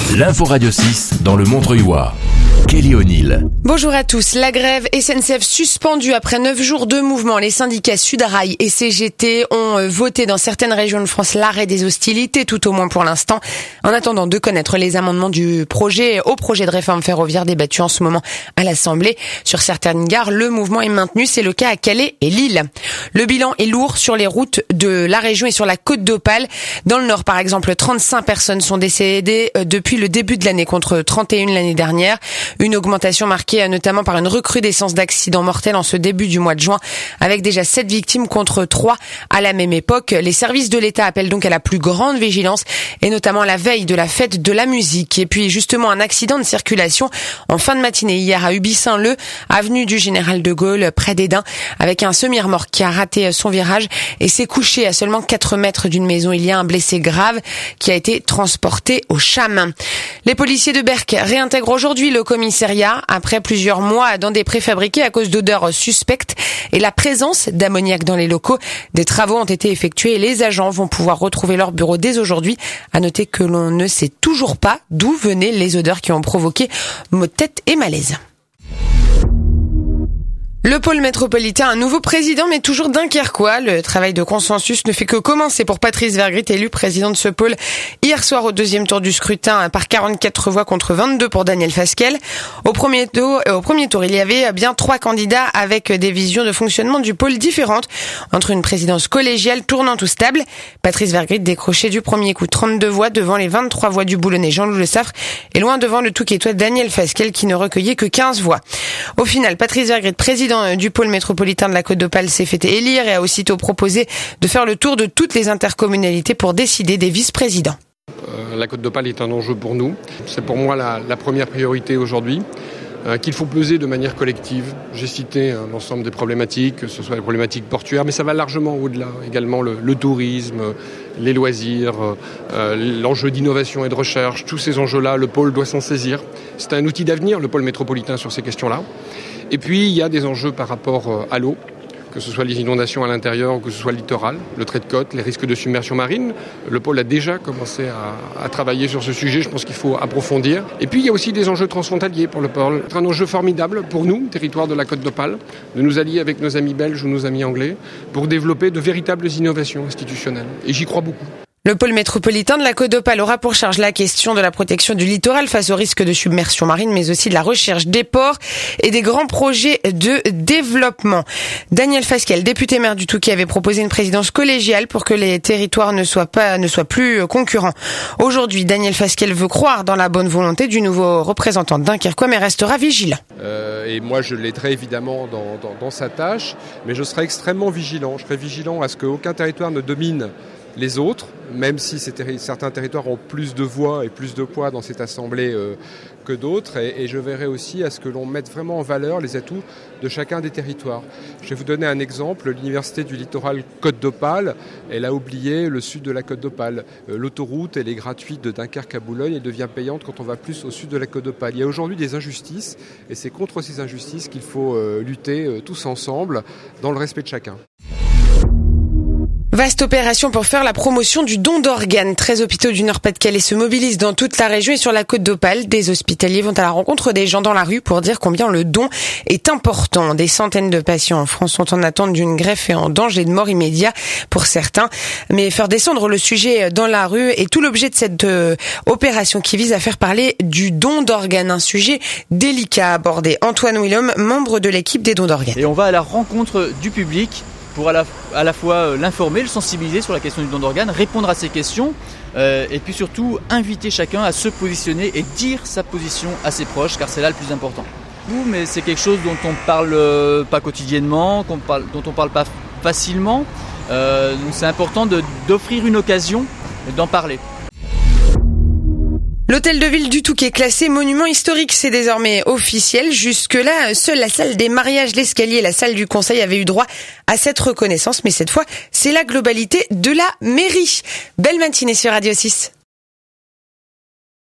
L'info Radio 6 dans le Montreuillois. Kelly O'Neill. Bonjour à tous. La grève SNCF suspendue après 9 jours de mouvement. Les syndicats Sudrail et CGT ont voté dans certaines régions de France l'arrêt des hostilités, tout au moins pour l'instant, en attendant de connaître les amendements au projet de réforme ferroviaire débattu en ce moment à l'Assemblée. Sur certaines gares, le mouvement est maintenu. C'est le cas à Calais et Lille. Le bilan est lourd sur les routes de la région et sur la Côte d'Opale. Dans le Nord, par exemple, 35 personnes sont décédées depuis le début de l'année contre 31 l'année dernière. Une augmentation marquée notamment par une recrudescence d'accidents mortels en ce début du mois de juin, avec déjà 7 victimes contre 3 à la même époque. Les services de l'État appellent donc à la plus grande vigilance, et notamment la veille de la fête de la musique. Et puis justement, un accident de circulation en fin de matinée hier à Uby-Saint-Leu, avenue du Général de Gaulle, près d'Edin, avec un semi-remorque qui a raté son virage et s'est couché à seulement 4 mètres d'une maison. Il y a un blessé grave qui a été transporté au CHAM. Les policiers de Berck réintègrent aujourd'hui le commissariat après plusieurs mois dans des préfabriqués à cause d'odeurs suspectes et la présence d'ammoniac dans les locaux. Des travaux ont été effectués et les agents vont pouvoir retrouver leur bureau dès aujourd'hui. À noter que l'on ne sait toujours pas d'où venaient les odeurs qui ont provoqué maux de tête et malaise. Le pôle métropolitain a un nouveau président, mais toujours dunkerquois. Le travail de consensus ne fait que commencer pour Patrice Vergrit, élu président de ce pôle hier soir au deuxième tour du scrutin par 44 voix contre 22 pour Daniel Fasquelle. Au premier tour, il y avait bien 3 candidats avec des visions de fonctionnement du pôle différentes, entre une présidence collégiale tournante ou stable. Patrice Vergrit décrochait du premier coup 32 voix devant les 23 voix du Boulonnais Jean-Loup Le Saffre et loin devant le Touquetois Daniel Fasquelle qui ne recueillait que 15 voix. Au final, Patrice Vergrit, président du pôle métropolitain de la Côte d'Opale, s'est fait élire et a aussitôt proposé de faire le tour de toutes les intercommunalités pour décider des vice-présidents. La Côte d'Opale est un enjeu pour nous. C'est pour moi la première priorité aujourd'hui, qu'il faut peser de manière collective. J'ai cité l'ensemble des problématiques, que ce soit les problématiques portuaires, mais ça va largement au-delà. Également le tourisme, les loisirs, l'enjeu d'innovation et de recherche. Tous ces enjeux-là, le pôle doit s'en saisir. C'est un outil d'avenir, le pôle métropolitain, sur ces questions-là. Et puis, il y a des enjeux par rapport à l'eau, que ce soit les inondations à l'intérieur ou que ce soit le littoral, le trait de côte, les risques de submersion marine. Le pôle a déjà commencé à travailler sur ce sujet, je pense qu'il faut approfondir. Et puis il y a aussi des enjeux transfrontaliers pour le pôle. C'est un enjeu formidable pour nous, territoire de la Côte d'Opale, de nous allier avec nos amis belges ou nos amis anglais pour développer de véritables innovations institutionnelles. Et j'y crois beaucoup. Le pôle métropolitain de la Côte d'Opale aura pour charge la question de la protection du littoral face au risque de submersion marine, mais aussi de la recherche des ports et des grands projets de développement. Daniel Fasquelle, député maire du Touquet, avait proposé une présidence collégiale pour que les territoires ne soient plus concurrents. Aujourd'hui, Daniel Fasquelle veut croire dans la bonne volonté du nouveau représentant dunkerquois, mais restera vigilant. Et moi, je l'aiderai évidemment dans sa tâche, mais je serai extrêmement vigilant. Je serai vigilant à ce qu'aucun territoire ne domine les autres, même si certains territoires ont plus de voix et plus de poids dans cette assemblée que d'autres, et je verrai aussi à ce que l'on mette vraiment en valeur les atouts de chacun des territoires. Je vais vous donner un exemple. L'Université du littoral Côte d'Opale, elle a oublié le sud de la Côte d'Opale. L'autoroute, elle est gratuite de Dunkerque à Boulogne, elle devient payante quand on va plus au sud de la Côte d'Opale. Il y a aujourd'hui des injustices, et c'est contre ces injustices qu'il faut lutter tous ensemble, dans le respect de chacun. Vaste opération pour faire la promotion du don d'organes. 13 hôpitaux du Nord-Pas-de-Calais se mobilisent dans toute la région et sur la Côte d'Opale. Des hospitaliers vont à la rencontre des gens dans la rue pour dire combien le don est important. Des centaines de patients en France sont en attente d'une greffe et en danger de mort immédiat pour certains. Mais faire descendre le sujet dans la rue est tout l'objet de cette opération qui vise à faire parler du don d'organes. Un sujet délicat à aborder. Antoine Willem, membre de l'équipe des dons d'organes. Et on va à la rencontre du public pour à la fois l'informer, le sensibiliser sur la question du don d'organes, répondre à ses questions et puis surtout inviter chacun à se positionner et dire sa position à ses proches, car c'est là le plus important. Mais c'est quelque chose dont on ne parle pas quotidiennement, dont on ne parle pas facilement, donc c'est important d'offrir une occasion d'en parler. L'hôtel de ville du Touquet, classé monument historique, c'est désormais officiel. Jusque-là, seule la salle des mariages, l'escalier et la salle du conseil avaient eu droit à cette reconnaissance. Mais cette fois, c'est la globalité de la mairie. Belle matinée sur Radio 6.